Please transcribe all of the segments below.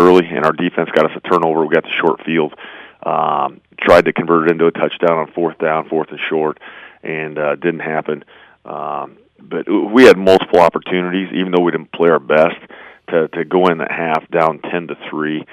early, and our defense got us a turnover. We got the short field. Tried to convert it into a touchdown on fourth down, fourth and short, and didn't happen. But we had multiple opportunities, even though we didn't play our best, to go in that half down 10-3.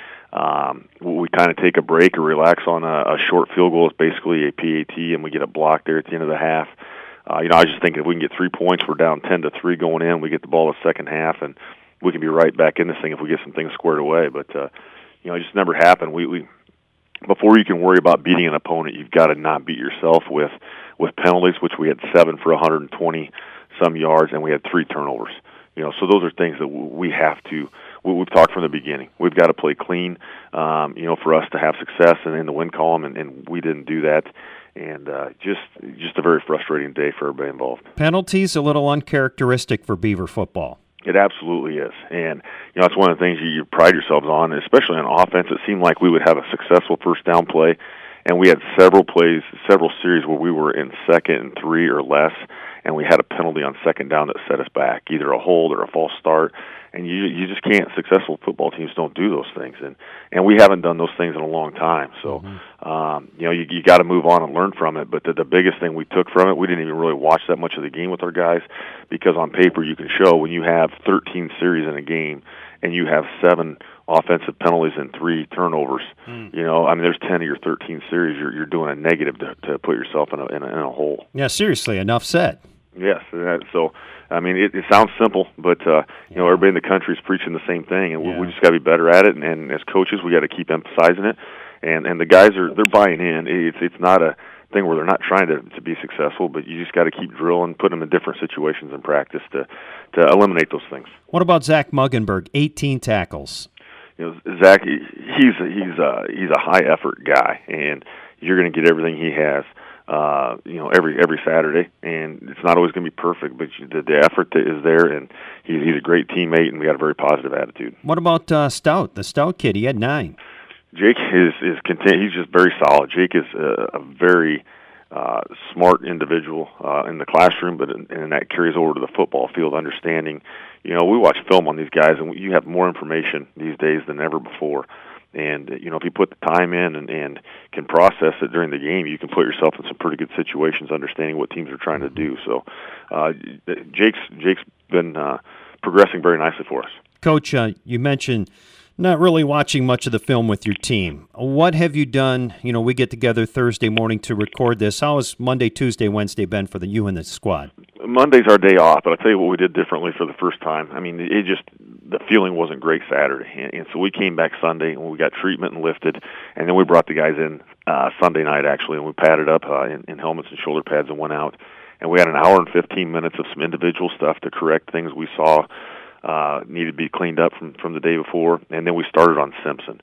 We kind of take a break or relax on a short field goal. It's basically a PAT, and we get a block there at the end of the half. I was just thinking if we can get 3 points, we're down 10-3 going in. We get the ball the second half, and we can be right back in this thing if we get some things squared away. But it just never happened. We before you can worry about beating an opponent, you've got to not beat yourself with penalties, which we had 7 for 120 some yards, and we had 3 turnovers. So those are things that we have to. We've talked from the beginning. We've got to play clean, for us to have success and in the win column, and we didn't do that. And just a very frustrating day for everybody involved. Penalties a little uncharacteristic for Beaver football. It absolutely is, and that's one of the things you pride yourselves on, especially on offense. It seemed like we would have a successful first down play, and we had several series where we were in 2nd and 3 or less, and we had a penalty on second down that set us back, either a hold or a false start. And you just can't. Successful football teams don't do those things, and we haven't done those things in a long time. So, you got to move on and learn from it. But the biggest thing we took from it, we didn't even really watch that much of the game with our guys, because on paper you can show when you have 13 series in a game and you have 7 offensive penalties and 3 turnovers. There's 10 of your 13 series. You're doing a negative to put yourself in a hole. Yeah, seriously, enough said. Yes, so. It sounds simple, but everybody in the country is preaching the same thing, and we just got to be better at it. And as coaches, we got to keep emphasizing it. And the guys they're buying in. It's not a thing where they're not trying to be successful, but you just got to keep drilling, put them in different situations in practice to eliminate those things. What about Zach Muggenberg? 18 tackles. Zach, he's a high effort guy, and you're going to get everything he has. Every Saturday, and it's not always going to be perfect, but the effort is there, and he's a great teammate, and we got a very positive attitude. What about Stout, the Stout kid? He had 9. Jake is content. He's just very solid. Jake is a very smart individual in the classroom, but and that carries over to the football field. Understanding, we watch film on these guys, and you have more information these days than ever before. And, if you put the time in and can process it during the game, you can put yourself in some pretty good situations understanding what teams are trying to do. So Jake's been progressing very nicely for us. Coach, you mentioned not really watching much of the film with your team. What have you done? We get together Thursday morning to record this. How has Monday, Tuesday, Wednesday been for you and the squad? Monday's our day off, but I'll tell you what we did differently for the first time. The feeling wasn't great Saturday, and so we came back Sunday, and we got treatment and lifted, and then we brought the guys in Sunday night, actually, and we padded up in helmets and shoulder pads and went out, and we had an hour and 15 minutes of some individual stuff to correct things we saw needed to be cleaned up from the day before, and then we started on Simpson.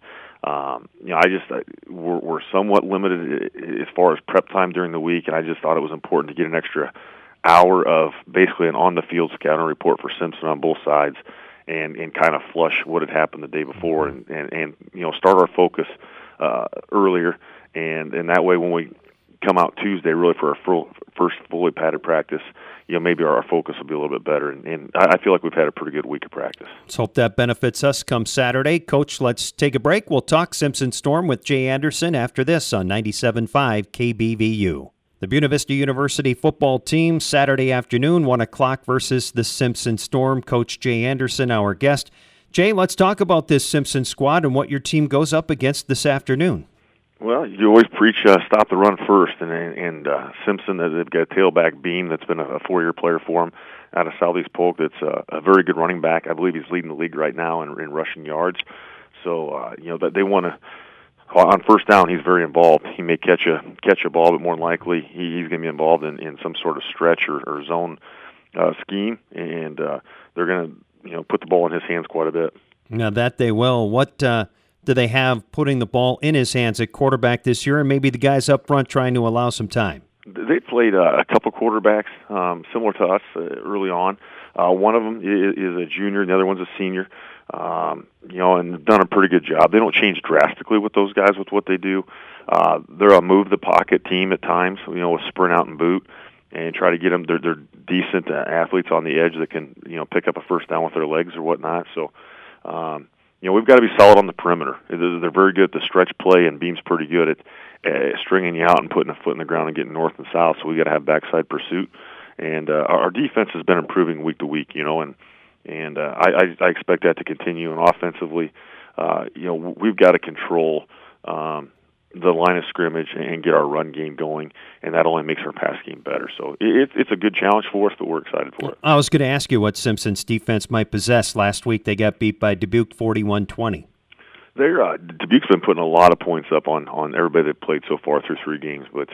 We're somewhat limited as far as prep time during the week, and I just thought it was important to get an extra hour of basically an on-the-field scouting report for Simpson on both sides, and kind of flush what had happened the day before, and start our focus earlier, and that way when we come out Tuesday really for our first fully padded practice, maybe our focus will be a little bit better, and I feel like we've had a pretty good week of practice. Let's hope that benefits us come Saturday. Coach, let's take a break. We'll talk Simpson Storm with Jay Anderson after this on 97.5 KBVU. The Buena Vista University football team, Saturday afternoon, 1 o'clock versus the Simpson Storm. Coach Jay Anderson, our guest. Jay, let's talk about this Simpson squad and what your team goes up against this afternoon. Well, you always preach stop the run first, and Simpson, they've got a tailback Beam that's been a 4-year player for him out of Southeast Polk. That's a very good running back. I believe he's leading the league right now in rushing yards. So, that they want to. On first down, he's very involved. He may catch a ball, but more than likely he's going to be involved in some sort of stretch or zone scheme, and they're going to put the ball in his hands quite a bit. Now that they will. What do they have putting the ball in his hands at quarterback this year, and maybe the guys up front trying to allow some time? They played a couple quarterbacks similar to us early on. One of them is a junior, and the other one's a senior. And done a pretty good job. They don't change drastically with those guys with what they do. They're a move the pocket team at times, with sprint out and boot, and try to get them. They're decent athletes on the edge that can, pick up a first down with their legs or whatnot. So, we've got to be solid on the perimeter. They're very good at the stretch play, and Beam's pretty good at stringing you out and putting a foot in the ground and getting north and south. So we got to have backside pursuit, and our defense has been improving week to week. And I expect that to continue. And offensively, we've got to control the line of scrimmage and get our run game going, and that only makes our pass game better. So it's a good challenge for us, but we're excited for it. I was going to ask you what Simpson's defense might possess. Last week they got beat by Dubuque 41-20. Dubuque's been putting a lot of points up on everybody that played so far through 3 games, but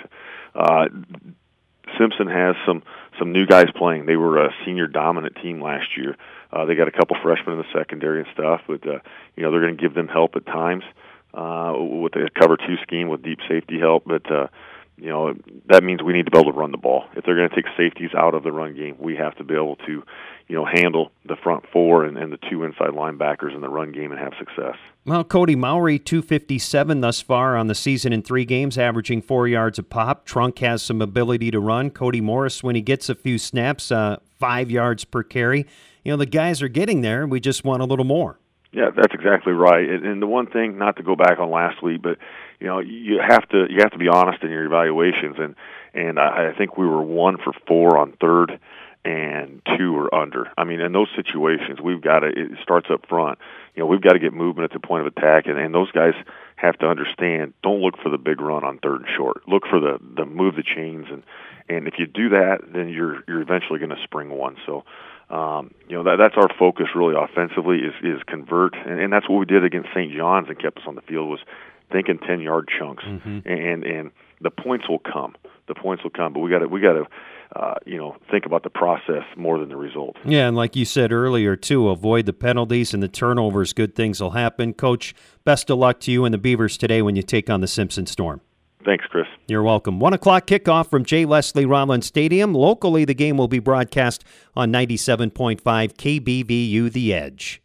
Simpson has some new guys playing. They were a senior dominant team last year. They got a couple freshmen in the secondary and stuff, but they're going to give them help at times with a cover 2 scheme with deep safety help. But that means we need to be able to run the ball. If they're going to take safeties out of the run game, we have to be able to handle the front 4 and the 2 inside linebackers in the run game and have success. Well, Cody Mowry, 257 thus far on the season in 3 games, averaging 4 yards a pop. Trunk has some ability to run. Cody Morris, when he gets a few snaps, 5 yards per carry. The guys are getting there. We just want a little more. Yeah, that's exactly right. And the one thing, not to go back on last week, but you have to be honest in your evaluations. And I think we were 1 for 4 on third, and 2 were under. I mean, in those situations, it starts up front. We've got to get movement at the point of attack, and those guys have to understand, don't look for the big run on third and short. Look for the move the chains, and if you do that, then you're eventually going to spring one. So, that's our focus really offensively is convert, and that's what we did against St. John's and kept us on the field, was thinking 10-yard chunks, and the points will come. The points will come, but we got to think about the process more than the result. Yeah, and like you said earlier, too, avoid the penalties and the turnovers. Good things will happen. Coach, best of luck to you and the Beavers today when you take on the Simpson Storm. Thanks, Chris. You're welcome. 1 o'clock kickoff from J. Leslie Rollins Stadium. Locally, the game will be broadcast on 97.5 KBVU The Edge.